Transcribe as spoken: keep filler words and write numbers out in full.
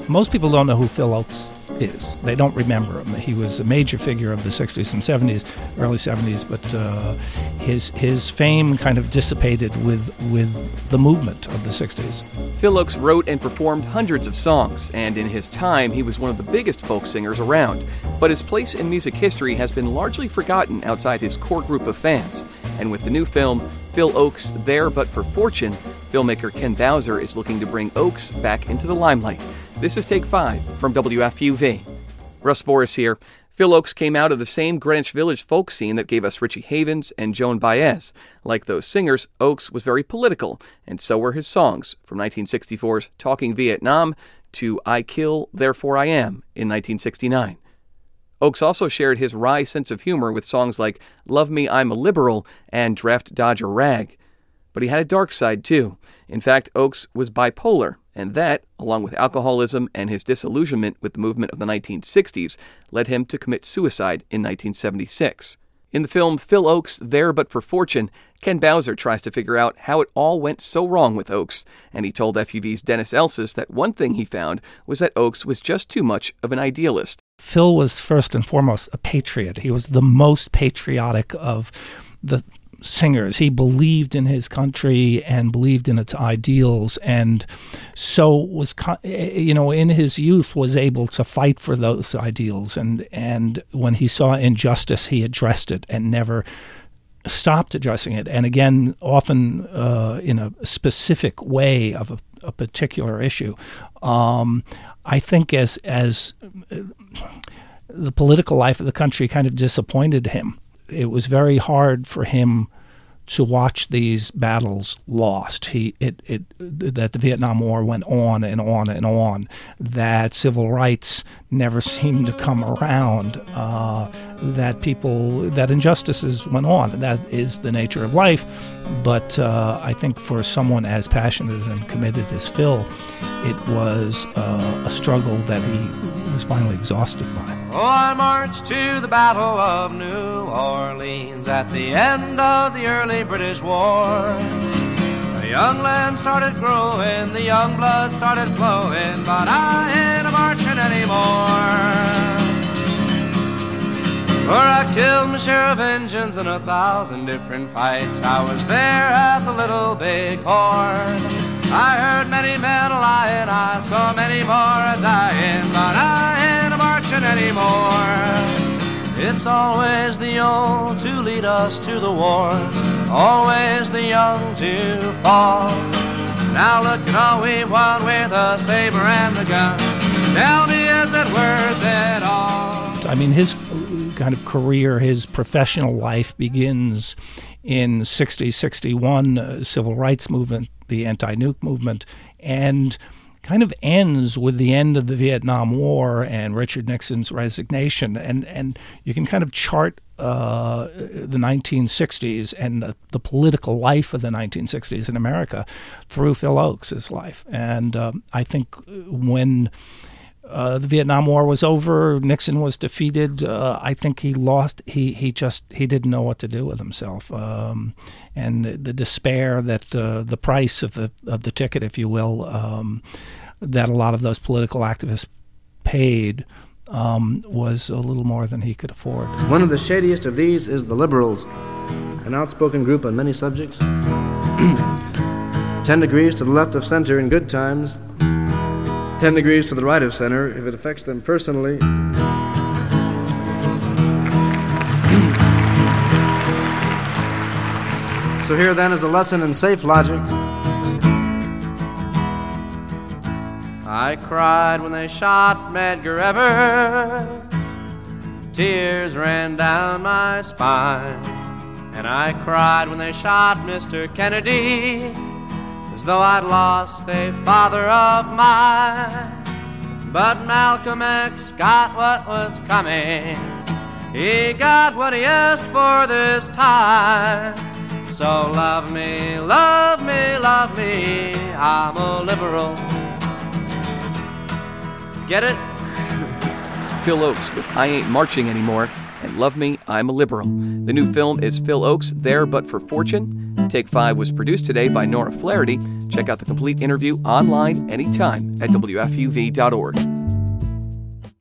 Most people don't know who Phil Ochs is. They don't remember him. He was a major figure of the sixties and seventies, early seventies, but uh, his his fame kind of dissipated with with the movement of the sixties. Phil Ochs wrote and performed hundreds of songs, and in his time, he was one of the biggest folk singers around. But his place in music history has been largely forgotten outside his core group of fans. And with the new film, Phil Ochs, There But for Fortune, filmmaker Ken Bowser is looking to bring Ochs back into the limelight. This is Take Five from W F U V. Russ Boris here. Phil Ochs came out of the same Greenwich Village folk scene that gave us Richie Havens and Joan Baez. Like those singers, Ochs was very political, and so were his songs, from nineteen sixty-four's Talking Vietnam to I Kill, Therefore I Am in nineteen sixty-nine. Ochs also shared his wry sense of humor with songs like Love Me, I'm a Liberal and Draft Dodger Rag. But he had a dark side, too. In fact, Ochs was bipolar, and that, along with alcoholism and his disillusionment with the movement of the nineteen sixties, led him to commit suicide in nineteen seventy-six. In the film Phil Ochs, There But for Fortune, Ken Bowser tries to figure out how it all went so wrong with Ochs, and he told F U V's Dennis Elsis that one thing he found was that Ochs was just too much of an idealist. Phil was first and foremost a patriot. He was the most patriotic of the singers. He believed in his country and believed in its ideals, and so was, you know, in his youth was able to fight for those ideals. And and when he saw injustice, he addressed it and never stopped addressing it. And again, often uh, in a specific way of a, a particular issue. Um, I think as as the political life of the country kind of disappointed him, it was very hard for him to watch these battles lost. He it it that the Vietnam War went on and on and on. That civil rights never seemed to come around. Uh, that people that injustices went on. That is the nature of life. But uh, I think for someone as passionate and committed as Phil, it was uh, a struggle that he was finally exhausted by. Oh, I marched to the Battle of New Orleans at the end of the early British wars. The young land started growing, the young blood started flowing, but I ain't a-marching anymore. For I killed my share of Injuns in a thousand different fights. I was there at the Little Big Horn. I heard many men a-lying, I saw many more a-dying, but I ain't a-marching anymore. It's always the old to lead us to the wars, always the young to fall. Now look at all we've won with the saber and the gun. Tell me, is it worth it all? I mean, his kind of career, his professional life begins in sixty, sixty-one, uh, civil rights movement, the anti-nuke movement, and kind of ends with the end of the Vietnam War and Richard Nixon's resignation. And, and you can kind of chart uh, the nineteen sixties and the, the political life of the nineteen sixties in America through Phil Ochs' life. And um, I think when Uh, the Vietnam War was over, Nixon was defeated. Uh, I think he lost. He he just he didn't know what to do with himself, um, and the despair that uh, the price of the of the ticket, if you will, um, that a lot of those political activists paid um, was a little more than he could afford. One of the shadiest of these is the Liberals, an outspoken group on many subjects. Ten degrees to the left of center in good times. Ten degrees to the right of center if it affects them personally. So here then is a lesson in safe logic. I cried when they shot Medgar Evers. Tears ran down my spine. And I cried when they shot Mister Kennedy, as though I'd lost a father of mine. But Malcolm X got what was coming. He got what he asked for this time. So love me, love me, love me, I'm a liberal. Get it? Phil Ochs with I Ain't Marching Anymore and Love Me, I'm a Liberal. The new film is Phil Ochs, There But for Fortune. Take Five was produced today by Nora Flaherty. Check out the complete interview online anytime at W F U V dot org.